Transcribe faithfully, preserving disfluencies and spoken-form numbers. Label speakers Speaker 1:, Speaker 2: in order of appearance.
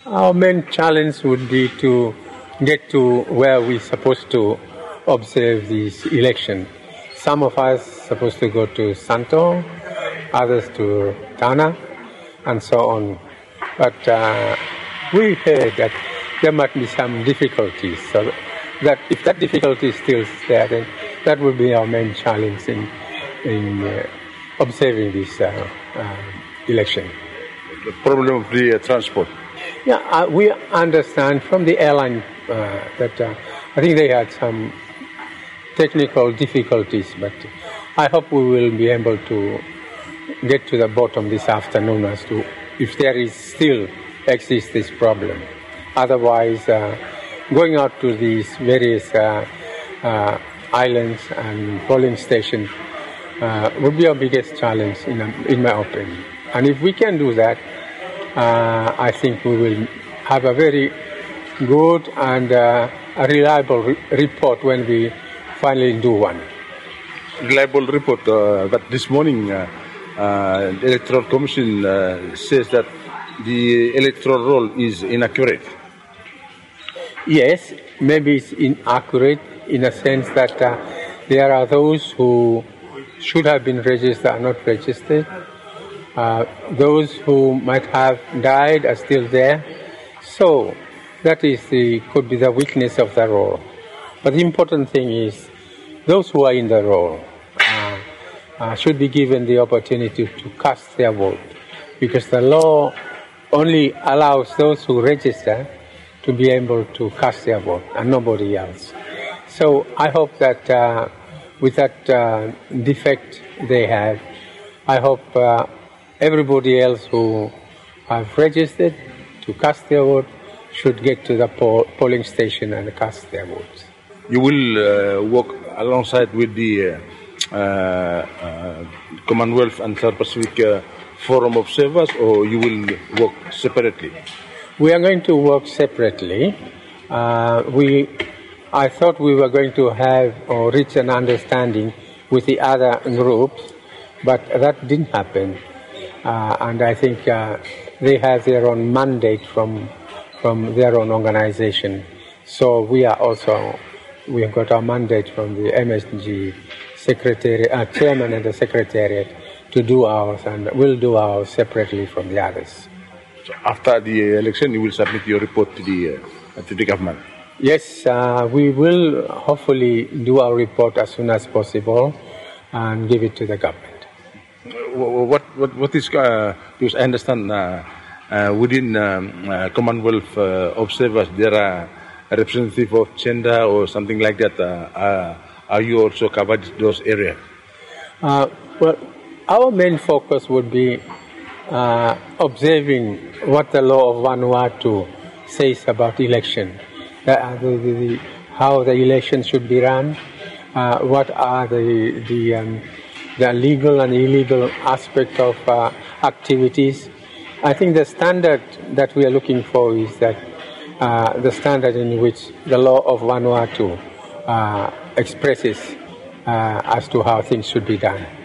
Speaker 1: Our main challenge would be to get to where we're supposed to observe this election. Some of us supposed to go to Santo, others to Tana, and so on. But uh, we heard that there might be some difficulties. So that if that difficulty is still there, then that would be our main challenge in in uh, observing this uh, uh, election.
Speaker 2: The problem of the uh, transport.
Speaker 1: Yeah, uh, we understand from the airline uh, that uh, I think they had some technical difficulties, but I hope we will be able to get to the bottom this afternoon as to if there is still exists this problem. Otherwise, uh, going out to these various uh, uh, islands and polling stations uh, would be our biggest challenge, in, in my opinion. And if we can do that, Uh, I think we will have a very good and uh, a reliable re- report when we finally do one.
Speaker 2: Reliable report, uh, but this morning uh, uh, the Electoral Commission uh, says that the electoral roll is inaccurate.
Speaker 1: Yes, maybe it's inaccurate in a sense that uh, there are those who should have been registered are not registered. Uh, those who might have died are still there. So that is the could be the weakness of the roll. But the important thing is those who are in the roll uh, uh, should be given the opportunity to cast their vote, because the law only allows those who register to be able to cast their vote and nobody else. So I hope that uh, with that uh, defect they have, I hope uh, everybody else who have registered to cast their vote should get to the poll, polling station and cast their votes.
Speaker 2: You will uh, work alongside with the uh, uh, Commonwealth and South Pacific uh, Forum observers, or you will work separately?
Speaker 1: We are going to work separately. Uh, we, I thought we were going to have or reach an understanding with the other groups, but that didn't happen. Uh, and I think uh, they have their own mandate from from their own organization. So we are also, we have got our mandate from the M S G secretary, uh, chairman and the secretariat to do ours, and we'll do ours separately from the others.
Speaker 2: So after the election, you will submit your report to the uh, to the government?
Speaker 1: Yes, uh, we will hopefully do our report as soon as possible and give it to the government.
Speaker 2: What what what is uh, because I understand uh, uh, within um, uh, Commonwealth uh, observers there are a representative of gender or something like that. Uh, uh, are you also covered those areas?
Speaker 1: Uh, well, our main focus would be uh, observing what the law of Vanuatu says about election, the, the, the, the, how the election should be run, uh, what are the the um, the legal and illegal aspect of uh, activities. I think the standard that we are looking for is that uh, the standard in which the law of Vanuatu uh, expresses uh, as to how things should be done.